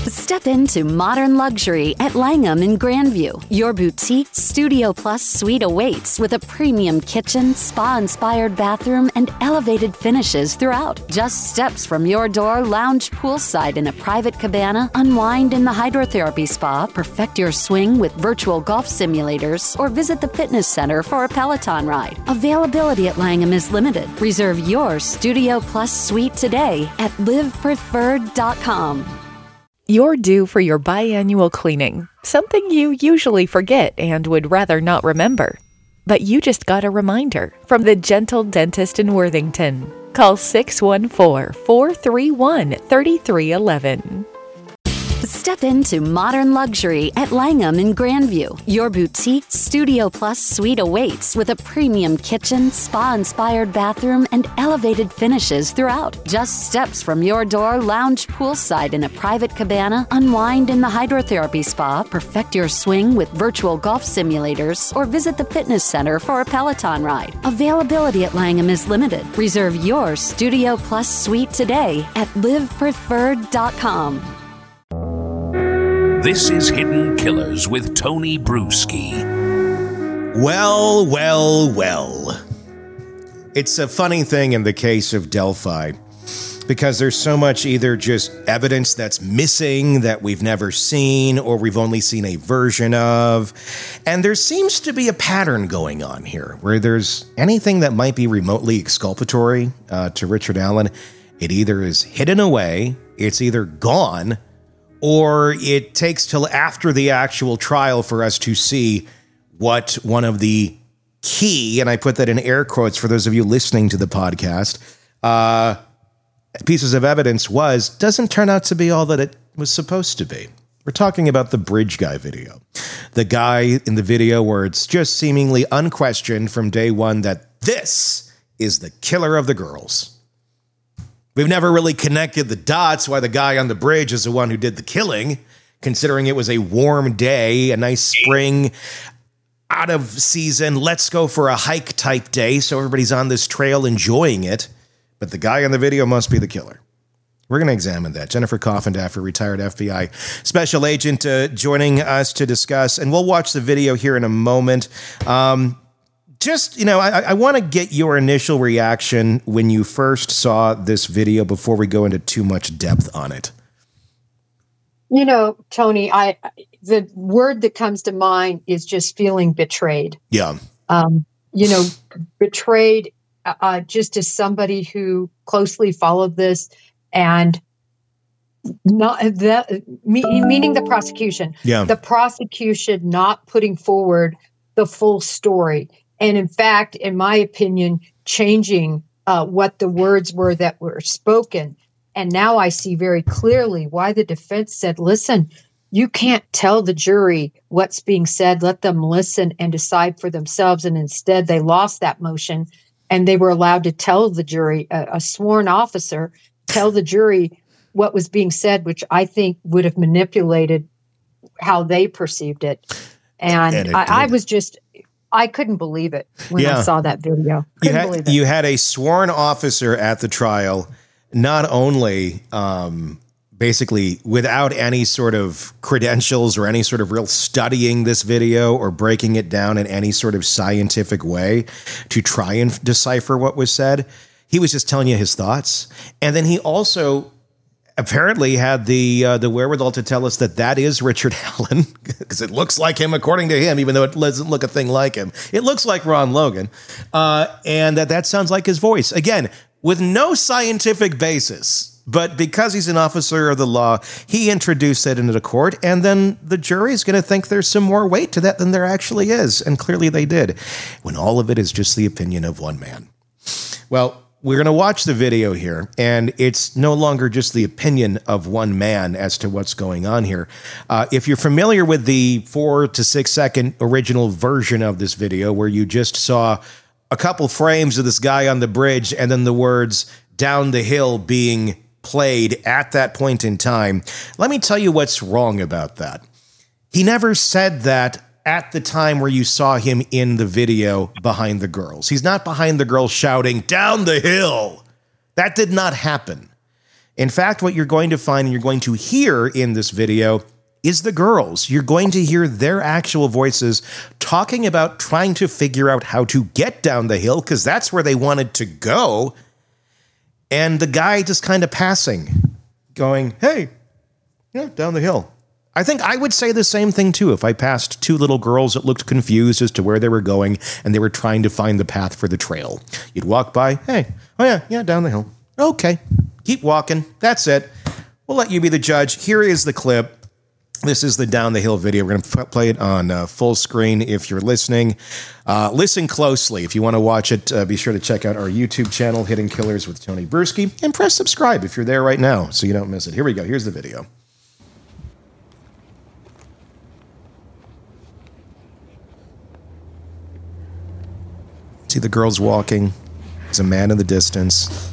Step into modern luxury at Langham in Grandview. Your boutique Studio Plus suite awaits with a premium kitchen, spa-inspired bathroom, and elevated finishes throughout. Just steps from your door, lounge poolside in a private cabana, unwind in the hydrotherapy spa, perfect your swing with virtual golf simulators, or visit the fitness center for a Peloton ride. Availability at Langham is limited. Reserve your Studio Plus suite today at livepreferred.com. You're due for your biannual cleaning, something you usually forget and would rather not remember. But you just got a reminder from the Gentle Dentist in Worthington. Call 614-431-3311. Step into modern luxury at Langham in Grandview. Your boutique Studio Plus suite awaits with a premium kitchen, spa-inspired bathroom, and elevated finishes throughout. Just steps from your door, lounge poolside in a private cabana, unwind in the hydrotherapy spa, perfect your swing with virtual golf simulators, or visit the fitness center for a Peloton ride. Availability at Langham is limited. Reserve your Studio Plus suite today at livepreferred.com. This is Hidden Killers with Tony Bruschi. Well. It's a funny thing in the case of Delphi, because there's so much either just evidence that's missing that we've never seen or we've only seen a version of. And there seems to be a pattern going on here where there's anything that might be remotely exculpatory to Richard Allen. It either is hidden away, it's either gone, or it takes till after the actual trial for us to see what one of the key, and I put that in air quotes for those of you listening to the podcast, pieces of evidence doesn't turn out to be all that it was supposed to be. We're talking about the bridge guy video. The guy in the video where it's just seemingly unquestioned from day one that this is the killer of the girls. We've never really connected the dots why the guy on the bridge is the one who did the killing, considering it was a warm day, a nice spring, out of season, let's go for a hike type day, so everybody's on this trail enjoying it. But the guy on the video must be the killer. We're going to examine that. Jennifer Coffindaffer, retired FBI special agent, joining us to discuss, and we'll watch the video here in a moment. I want to get your initial reaction when you first saw this video before we go into too much depth on it. You know, Tony, the word that comes to mind is just feeling betrayed. Yeah. Betrayed just as somebody who closely followed this and not that meaning the prosecution. Yeah. The prosecution not putting forward the full story. And in fact, in my opinion, changing what the words were that were spoken. And now I see very clearly why the defense said, listen, you can't tell the jury what's being said. Let them listen and decide for themselves. And instead, they lost that motion and they were allowed to tell the jury, a sworn officer, tell the jury what was being said, which I think would have manipulated how they perceived it. And I couldn't believe it when I saw that video. You had a sworn officer at the trial, not only basically without any sort of credentials or any sort of real studying this video or breaking it down in any sort of scientific way to try and decipher what was said. He was just telling you his thoughts. And then he also apparently had the wherewithal to tell us that is Richard Allen, because it looks like him according to him, even though it doesn't look a thing like him. It looks like Ron Logan. And that sounds like his voice. Again, with no scientific basis. But because he's an officer of the law, he introduced that into the court, and then the jury's going to think there's some more weight to that than there actually is. And clearly they did, when all of it is just the opinion of one man. Well, we're going to watch the video here, and it's no longer just the opinion of one man as to what's going on here. If you're familiar with the 4 to 6 second original version of this video, where you just saw a couple frames of this guy on the bridge and then the words "down the hill" being played at that point in time, let me tell you what's wrong about that. He never said that at the time where you saw him in the video behind the girls. He's not behind the girls shouting, "down the hill." That did not happen. In fact, what you're going to find and you're going to hear in this video is the girls. You're going to hear their actual voices talking about trying to figure out how to get down the hill, because that's where they wanted to go. And the guy just kind of passing, going, hey, yeah, down the hill. I think I would say the same thing, too, if I passed two little girls that looked confused as to where they were going and they were trying to find the path for the trail. You'd walk by, hey, oh yeah, down the hill. Okay, keep walking. That's it. We'll let you be the judge. Here is the clip. This is the Down the Hill video. We're going to play it on full screen if you're listening. Listen closely. If you want to watch it, be sure to check out our YouTube channel, Hidden Killers with Tony Bruschi, and press subscribe if you're there right now so you don't miss it. Here we go. Here's the video. See the girls walking. There's a man in the distance.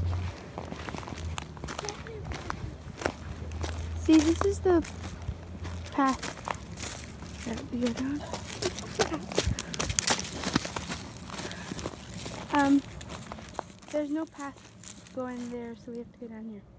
See, this is the path that we go down. There's no path going there, so we have to go down here.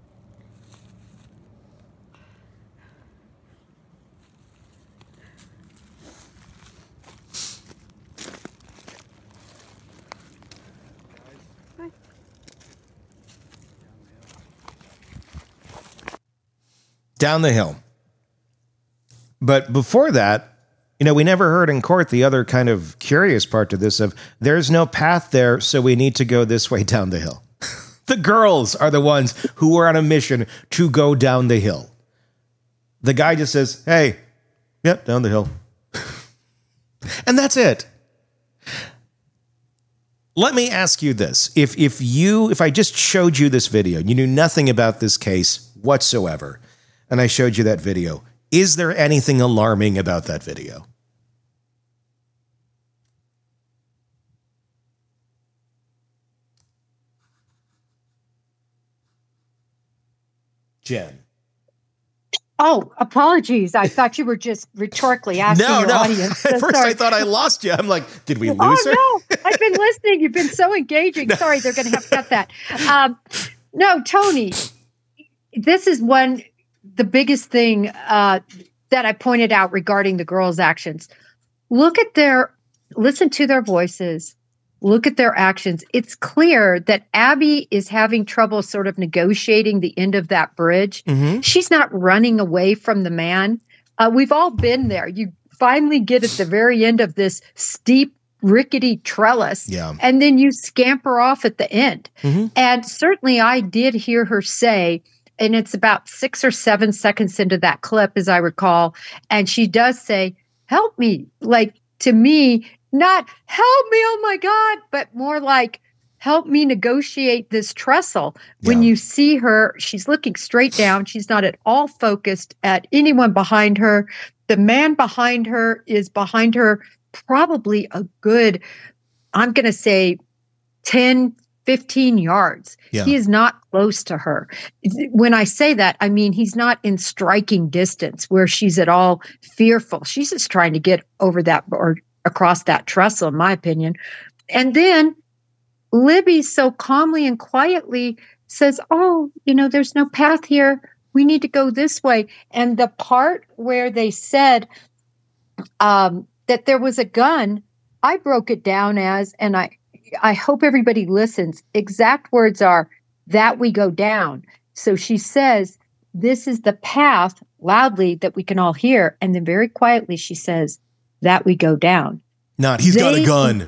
Down the hill. But before that, we never heard in court the other kind of curious part to this of there's no path there, so we need to go this way down the hill. The girls are the ones who were on a mission to go down the hill. The guy just says, hey, yep, down the hill. And that's it. Let me ask you this. If I just showed you this video, you knew nothing about this case whatsoever, and I showed you that video, is there anything alarming about that video? Jen. Oh, apologies. I thought you were just rhetorically asking your audience. So At first sorry. I thought I lost you. I'm like, did we lose her? Oh, no. I've been listening. You've been so engaging. Sorry, they're going to have to cut that. No, Tony, this is the biggest thing that I pointed out regarding the girls' actions. Listen to their voices. Look at their actions. It's clear that Abby is having trouble sort of negotiating the end of that bridge. Mm-hmm. She's not running away from the man. We've all been there. You finally get at the very end of this steep, rickety trellis, and then you scamper off at the end. Mm-hmm. And certainly I did hear her say, and it's about 6 or 7 seconds into that clip, as I recall, and she does say, help me, like to me, not help me, oh my God, but more like help me negotiate this trestle. Yeah. When you see her, she's looking straight down. She's not at all focused at anyone behind her. The man behind her is behind her probably a good, I'm going to say 10, 15 yards. Yeah. He is not close to her. When I say that, I mean, he's not in striking distance where she's at all fearful. She's just trying to get over that or across that trestle, in my opinion. And then Libby so calmly and quietly says, oh, there's no path here. We need to go this way. And the part where they said that there was a gun, I broke it down as, and I hope everybody listens, exact words are, that we go down. So she says, this is the path, loudly, that we can all hear. And then very quietly she says, that we go down. Not, he's got a gun.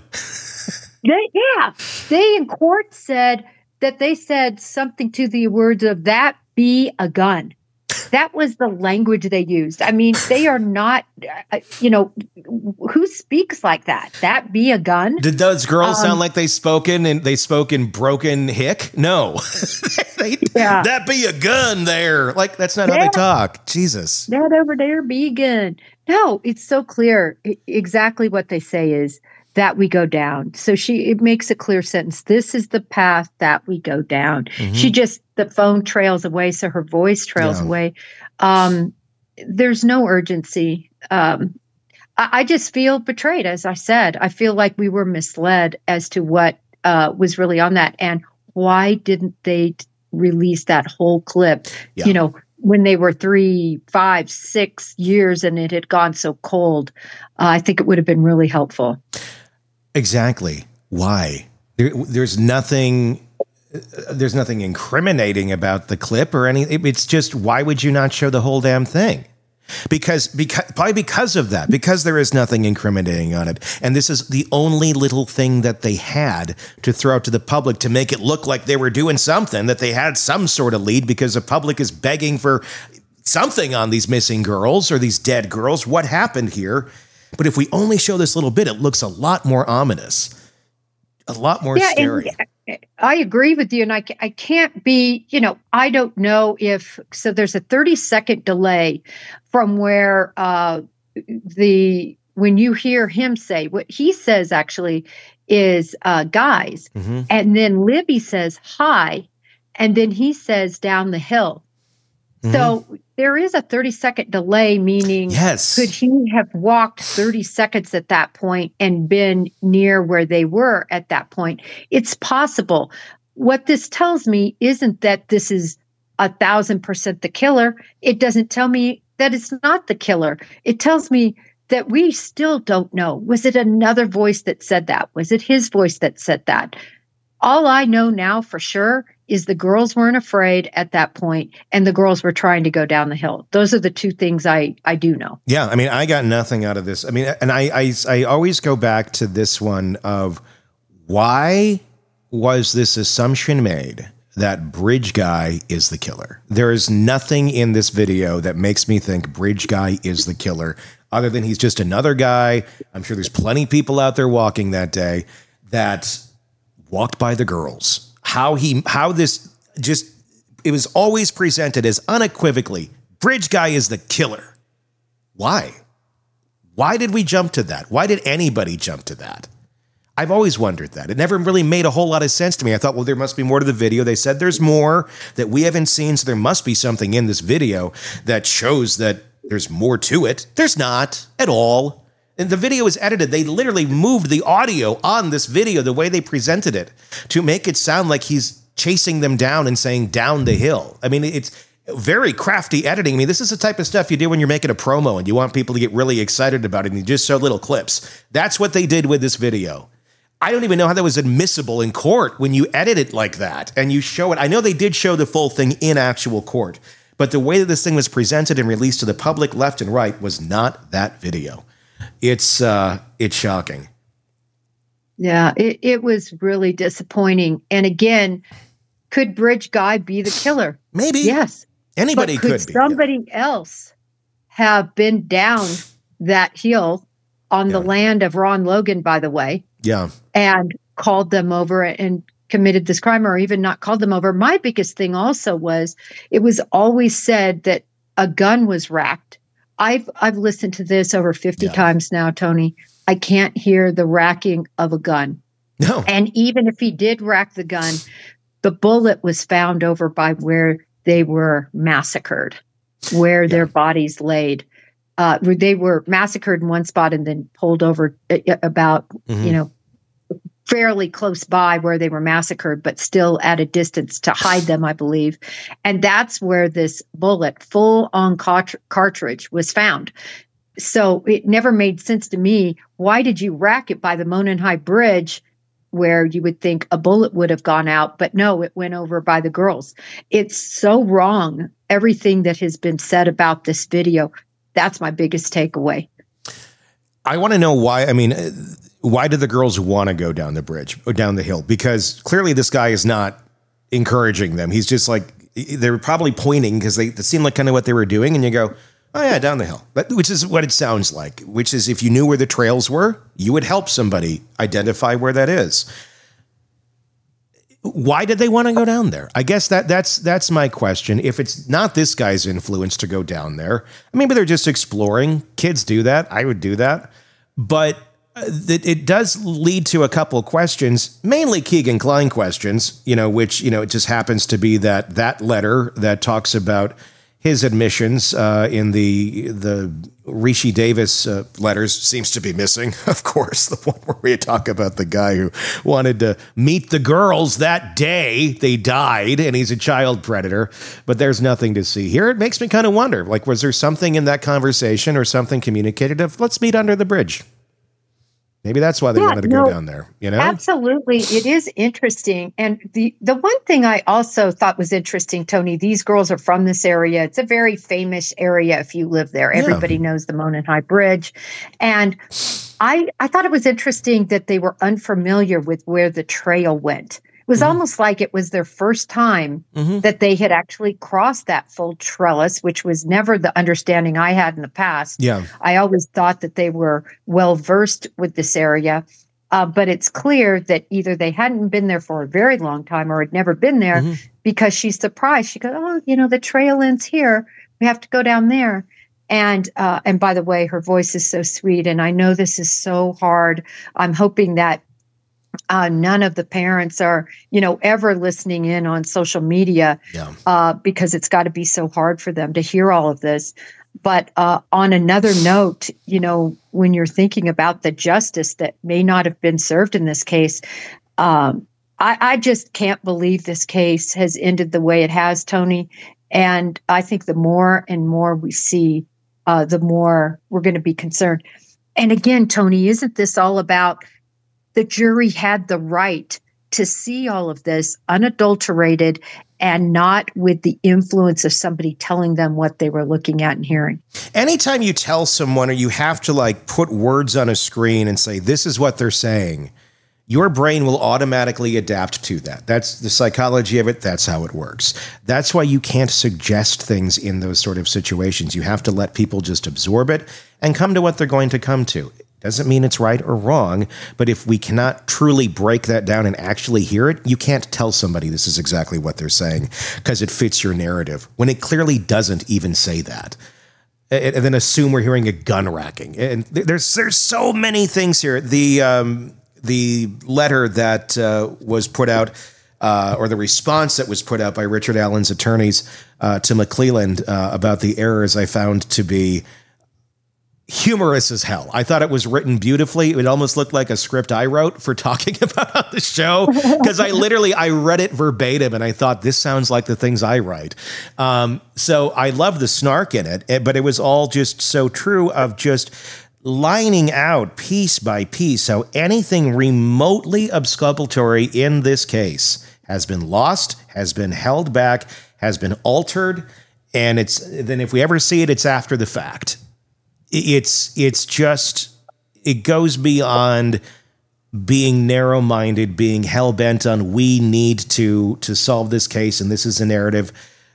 They in court said that they said something to the words of that be a gun. That was the language they used. I mean, they are not, who speaks like that? That be a gun? Did those girls sound like they spoke in broken hick? No. That be a gun there. Like, that's not how they talk. Jesus. That over there be a gun. No, it's so clear. Exactly what they say is that we go down. So it makes a clear sentence. This is the path that we go down. Mm-hmm. The phone trails away, so her voice trails away. There's no urgency. I just feel betrayed, as I said. I feel like we were misled as to what was really on that. And why didn't they release that whole clip, Yeah. When they were 3, 5, 6 years and it had gone so cold. I think it would have been really helpful. Exactly. Why? There's nothing incriminating about the clip or anything. It's just, why would you not show the whole damn thing? Because of that, because there is nothing incriminating on it. And this is the only little thing that they had to throw out to the public to make it look like they were doing something, that they had some sort of lead, because the public is begging for something on these missing girls or these dead girls. What happened here? But if we only show this little bit, it looks a lot more ominous, a lot more scary. I agree with you. And I can't be, I don't know if, so there's a 30-second delay from where when you hear him say, what he says actually is guys. Mm-hmm. And then Libby says hi. And then he says down the hill. Mm-hmm. So there is a 30-second delay, meaning yes. Could he have walked 30 seconds at that point and been near where they were at that point? It's possible. What this tells me isn't that this is 1,000% the killer. It doesn't tell me that it's not the killer. It tells me that we still don't know. Was it another voice that said that? Was it his voice that said that? All I know now for sure is the girls weren't afraid at that point, and the girls were trying to go down the hill. Those are the two things I do know. Yeah, I mean, I got nothing out of this. I mean, and I always go back to this one of, why was this assumption made that Bridge Guy is the killer? There is nothing in this video that makes me think Bridge Guy is the killer, other than he's just another guy. I'm sure there's plenty of people out there walking that day that walked by the girls. It was always presented as unequivocally, Bridge Guy is the killer. Why? Why did we jump to that? Why did anybody jump to that? I've always wondered that. It never really made a whole lot of sense to me. I thought, well, there must be more to the video. They said there's more that we haven't seen, so there must be something in this video that shows that there's more to it. There's not at all. And the video is edited. They literally moved the audio on this video, the way they presented it, to make it sound like he's chasing them down and saying down the hill. I mean, it's very crafty editing. I mean, this is the type of stuff you do when you're making a promo and you want people to get really excited about it, and you just show little clips. That's what they did with this video. I don't even know how that was admissible in court when you edit it like that and you show it. I know they did show the full thing in actual court, but the way that this thing was presented and released to the public left and right was not that video. It's shocking. Yeah, it was really disappointing. And again, could Bridge Guy be the killer? Maybe. Yes. Anybody could be. Somebody else have been down that hill on the land of Ron Logan, by the way. Yeah. And called them over and committed this crime, or even not called them over. My biggest thing also was, it was always said that a gun was racked. I've listened to this over 50 times now, Tony. I can't hear the racking of a gun. No. And even if he did rack the gun, the bullet was found over by where they were massacred, where their bodies laid. They were massacred in one spot and then pulled over about, fairly close by where they were massacred, but still at a distance to hide them, I believe. And that's where this bullet, full on cartridge, was found. So it never made sense to me. Why did you rack it by the Monon High Bridge, where you would think a bullet would have gone out? But no, it went over by the girls. It's so wrong, everything that has been said about this video. That's my biggest takeaway. I want to know why. I mean, why did the girls want to go down the bridge or down the hill? Because clearly this guy is not encouraging them. He's just like, they were probably pointing because it seemed like kind of what they were doing. And you go, oh yeah, down the hill, which is what it sounds like, which is, if you knew where the trails were, you would help somebody identify where that is. Why did they want to go down there? I guess that's my question. If it's not this guy's influence to go down there, maybe they're just exploring. Kids do that. I would do that. But it does lead to a couple of questions, mainly Keegan Kline questions, which, it just happens to be that letter that talks about his admissions in the Rishi Davis letters seems to be missing. Of course, the one where we talk about the guy who wanted to meet the girls that day they died, and he's a child predator. But there's nothing to see here. It makes me kind of wonder, like, was there something in that conversation or something communicated of, let's meet under the bridge? Maybe that's why they wanted to go down there, you know? Absolutely. It is interesting. And the one thing I also thought was interesting, Tony, these girls are from this area. It's a very famous area if you live there. Everybody knows the Monon High Bridge. And I thought it was interesting that they were unfamiliar with where the trail went. It was almost like it was their first time that they had actually crossed that full trellis, which was never the understanding I had in the past. Yeah. I always thought that they were well versed with this area. But it's clear that either they hadn't been there for a very long time or had never been there because she's surprised. She goes, oh, the trail ends here. We have to go down there. And by the way, her voice is so sweet. And I know this is so hard. I'm hoping that none of the parents are, ever listening in on social media because it's got to be so hard for them to hear all of this. But on another note, when you're thinking about the justice that may not have been served in this case, I just can't believe this case has ended the way it has, Tony. And I think the more and more we see, the more we're going to be concerned. And again, Tony, isn't this all about the jury had the right to see all of this unadulterated and not with the influence of somebody telling them what they were looking at and hearing? Anytime you tell someone, or you have to put words on a screen and say, this is what they're saying, your brain will automatically adapt to that. That's the psychology of it. That's how it works. That's why you can't suggest things in those sort of situations. You have to let people just absorb it and come to what they're going to come to. Doesn't mean it's right or wrong, but if we cannot truly break that down and actually hear it, you can't tell somebody this is exactly what they're saying because it fits your narrative when it clearly doesn't even say that. And then assume we're hearing a gun racking. And there's so many things here. The letter that was put out, or the response that was put out by Richard Allen's attorneys to McClelland about the errors, I found to be humorous as hell. I thought it was written beautifully. It almost looked like a script I wrote for talking about on the show, because I read it verbatim and I thought, this sounds like the things I write. So I love the snark in it, but it was all just so true of just lining out piece by piece how anything remotely exculpatory in this case has been lost, has been held back, has been altered, and then if we ever see it, it's after the fact. It's just, it goes beyond being narrow-minded, being hell-bent on we need to solve this case and this is a narrative.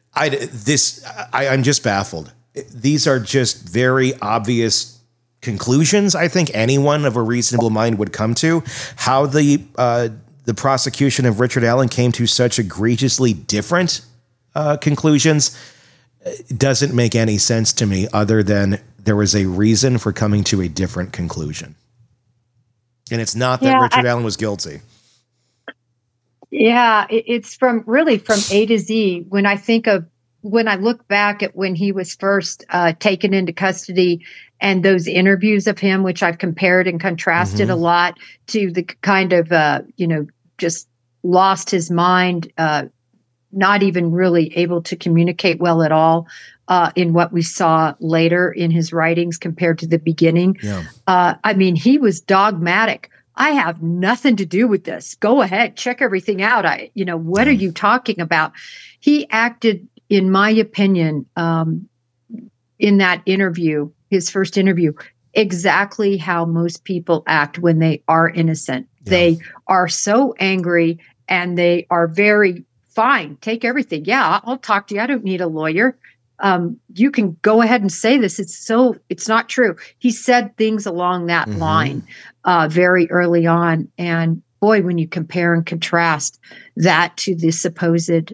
I'm just baffled. These are just very obvious conclusions I think anyone of a reasonable mind would come to. How the prosecution of Richard Allen came to such egregiously different conclusions doesn't make any sense to me, other than there was a reason for coming to a different conclusion. And it's not that Richard Allen was guilty. Yeah, it's from A to Z. When I look back at when he was first taken into custody and those interviews of him, which I've compared and contrasted a lot to the kind of, just lost his mind, not even really able to communicate well at all in what we saw later in his writings compared to the beginning. Yeah. He was dogmatic. I have nothing to do with this. Go ahead, check everything out. What are you talking about? He acted, in my opinion, in that interview, his first interview, exactly how most people act when they are innocent. Yeah. They are so angry and they are very fine. Take everything. Yeah, I'll talk to you. I don't need a lawyer. You can go ahead and say this. It's not true. He said things along that line very early on. And boy, when you compare and contrast that to the supposed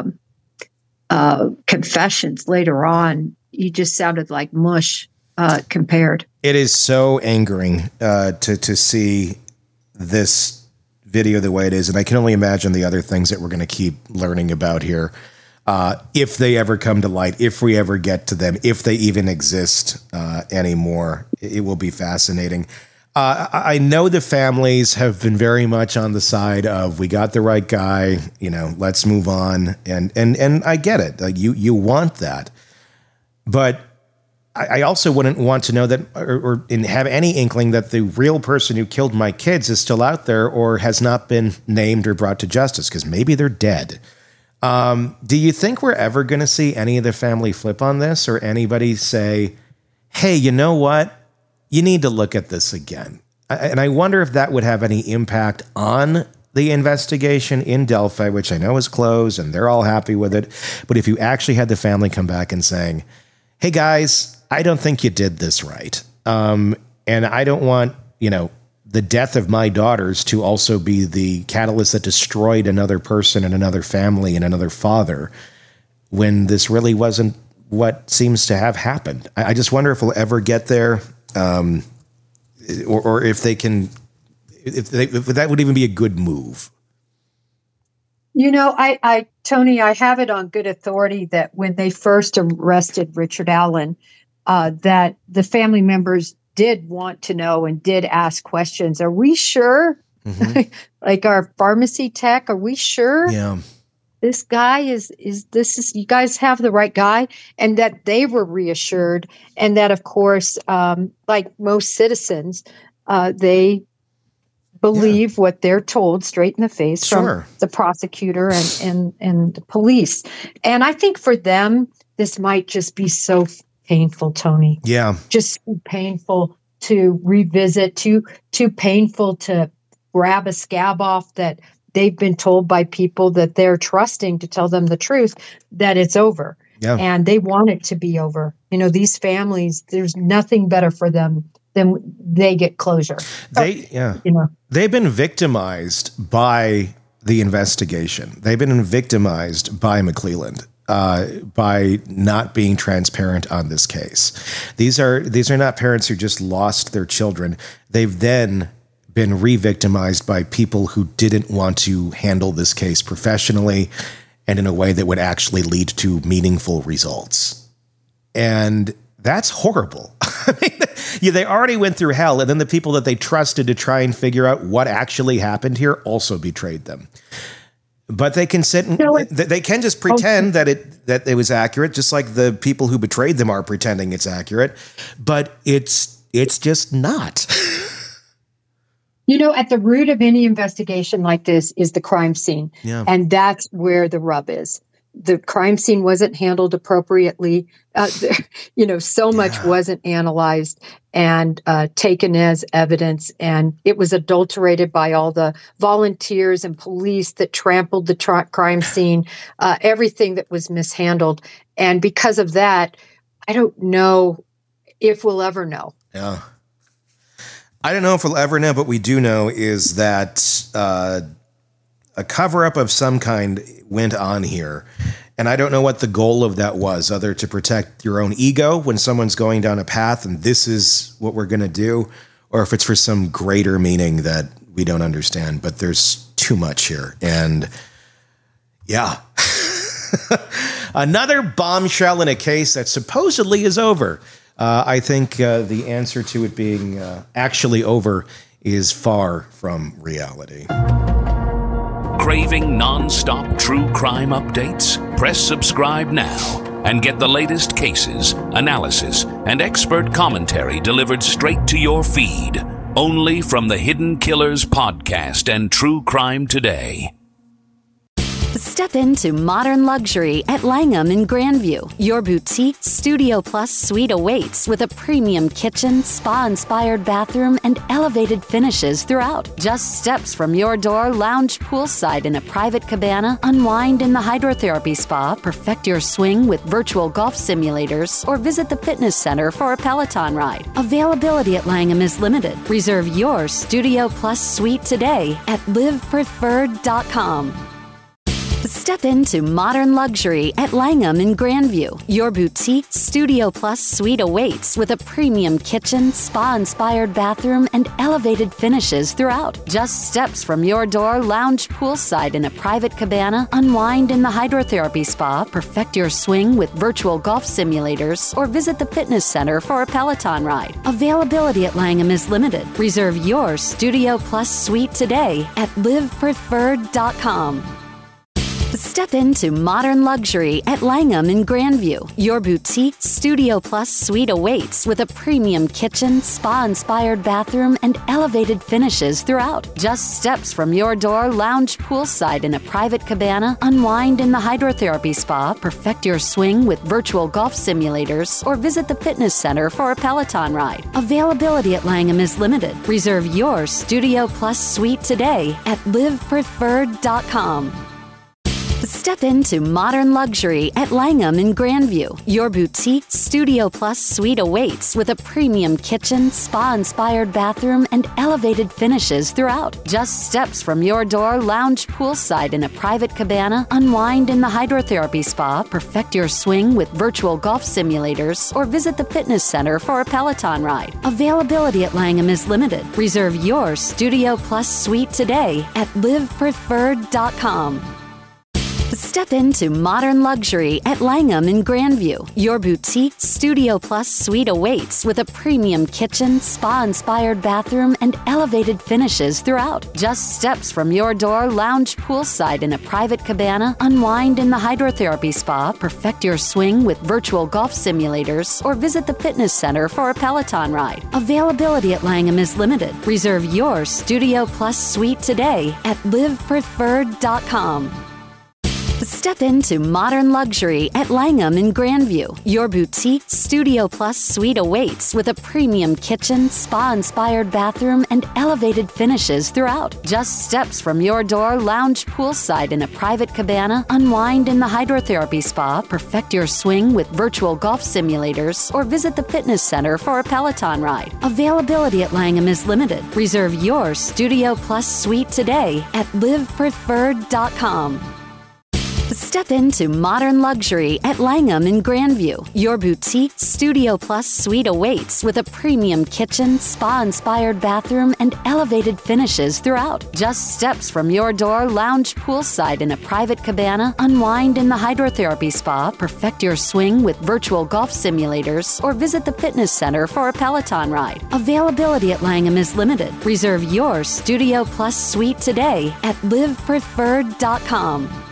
confessions later on, he just sounded like mush compared. It is so angering to see this video the way it is. And I can only imagine the other things that we're going to keep learning about here. if they ever come to light, if we ever get to them, if they even exist anymore. It will be fascinating. I know the families have been very much on the side of, we got the right guy, let's move on. And I get it. Like you want that. But I also wouldn't want to know that or have any inkling that the real person who killed my kids is still out there or has not been named or brought to justice, because maybe they're dead. Do you think we're ever going to see any of the family flip on this, or anybody say, hey, you know what? You need to look at this again? And I wonder if that would have any impact on the investigation in Delphi, which I know is closed and they're all happy with it. But if you actually had the family come back and saying, hey guys, I don't think you did this right. And I don't want, the death of my daughters to also be the catalyst that destroyed another person and another family and another father, when this really wasn't what seems to have happened. I just wonder if we'll ever get there, or if they can, if that would even be a good move. Tony, I have it on good authority that when they first arrested Richard Allen, that the family members did want to know and did ask questions. Are we sure? Mm-hmm. Like our pharmacy tech, are we sure? Yeah. This guy is you guys have the right guy? And that they were reassured. And that, of course, like most citizens, they believe what they're told straight in the face from the prosecutor and the police. And I think for them, this might just be so painful, Tony. Yeah. Just painful to revisit, too painful to grab a scab off that they've been told by people that they're trusting to tell them the truth, that it's over. Yeah. And they want it to be over. These families, there's nothing better for them than they get closure. They've been victimized by the investigation. They've been victimized by McClelland. By not being transparent on this case. These are not parents who just lost their children. They've then been re-victimized by people who didn't want to handle this case professionally and in a way that would actually lead to meaningful results. And that's horrible. I mean, they already went through hell, and then the people that they trusted to try and figure out what actually happened here also betrayed them. But they can sit and they can just pretend that it was accurate, just like the people who betrayed them are pretending it's accurate. But it's just not. At the root of any investigation like this is the crime scene. Yeah. And that's where the rub is. The crime scene wasn't handled appropriately. So much wasn't analyzed and taken as evidence. And it was adulterated by all the volunteers and police that trampled the crime scene, everything that was mishandled. And because of that, I don't know if we'll ever know. Yeah. I don't know if we'll ever know, but we do know is that a cover-up of some kind went on here. And I don't know what the goal of that was, other to protect your own ego when someone's going down a path and this is what we're going to do, or if it's for some greater meaning that we don't understand. But there's too much here. And yeah, another bombshell in a case that supposedly is over. I think the answer to it being actually over is far from reality. Craving non-stop true crime updates? Press subscribe now and get the latest cases, analysis, and expert commentary delivered straight to your feed. Only from the Hidden Killers podcast and True Crime Today. Step into modern luxury at Langham in Grandview. Your boutique Studio Plus suite awaits with a premium kitchen, spa-inspired bathroom, and elevated finishes throughout. Just steps from your door, lounge poolside in a private cabana, unwind in the hydrotherapy spa, perfect your swing with virtual golf simulators, or visit the fitness center for a Peloton ride. Availability at Langham is limited. Reserve your Studio Plus suite today at livepreferred.com. Step into modern luxury at Langham in Grandview. Your boutique Studio Plus suite awaits with a premium kitchen, spa-inspired bathroom, and elevated finishes throughout. Just steps from your door, lounge poolside in a private cabana, unwind in the hydrotherapy spa, perfect your swing with virtual golf simulators, or visit the fitness center for a Peloton ride. Availability at Langham is limited. Reserve your Studio Plus suite today at livepreferred.com. Step into modern luxury at Langham in Grandview. Your boutique Studio Plus suite awaits with a premium kitchen, spa-inspired bathroom, and elevated finishes throughout. Just steps from your door, lounge poolside in a private cabana, unwind in the hydrotherapy spa, perfect your swing with virtual golf simulators, or visit the fitness center for a Peloton ride. Availability at Langham is limited. Reserve your Studio Plus suite today at livepreferred.com. Step into modern luxury at Langham in Grandview. Your boutique Studio Plus suite awaits with a premium kitchen, spa-inspired bathroom, and elevated finishes throughout. Just steps from your door, lounge poolside in a private cabana, unwind in the hydrotherapy spa, perfect your swing with virtual golf simulators, or visit the fitness center for a Peloton ride. Availability at Langham is limited. Reserve your Studio Plus suite today at livepreferred.com. Step into modern luxury at Langham in Grandview. Your boutique Studio Plus suite awaits with a premium kitchen, spa-inspired bathroom, and elevated finishes throughout. Just steps from your door, lounge poolside in a private cabana, unwind in the hydrotherapy spa, perfect your swing with virtual golf simulators, or visit the fitness center for a Peloton ride. Availability at Langham is limited. Reserve your Studio Plus suite today at livepreferred.com. Step into modern luxury at Langham in Grandview. Your boutique Studio Plus suite awaits with a premium kitchen, spa-inspired bathroom, and elevated finishes throughout. Just steps from your door, lounge poolside in a private cabana, unwind in the hydrotherapy spa, perfect your swing with virtual golf simulators, or visit the fitness center for a Peloton ride. Availability at Langham is limited. Reserve your Studio Plus suite today at livepreferred.com. Step into modern luxury at Langham in Grandview. Your boutique Studio Plus suite awaits with a premium kitchen, spa-inspired bathroom, and elevated finishes throughout. Just steps from your door, lounge poolside in a private cabana, unwind in the hydrotherapy spa, perfect your swing with virtual golf simulators, or visit the fitness center for a Peloton ride. Availability at Langham is limited. Reserve your Studio Plus suite today at livepreferred.com.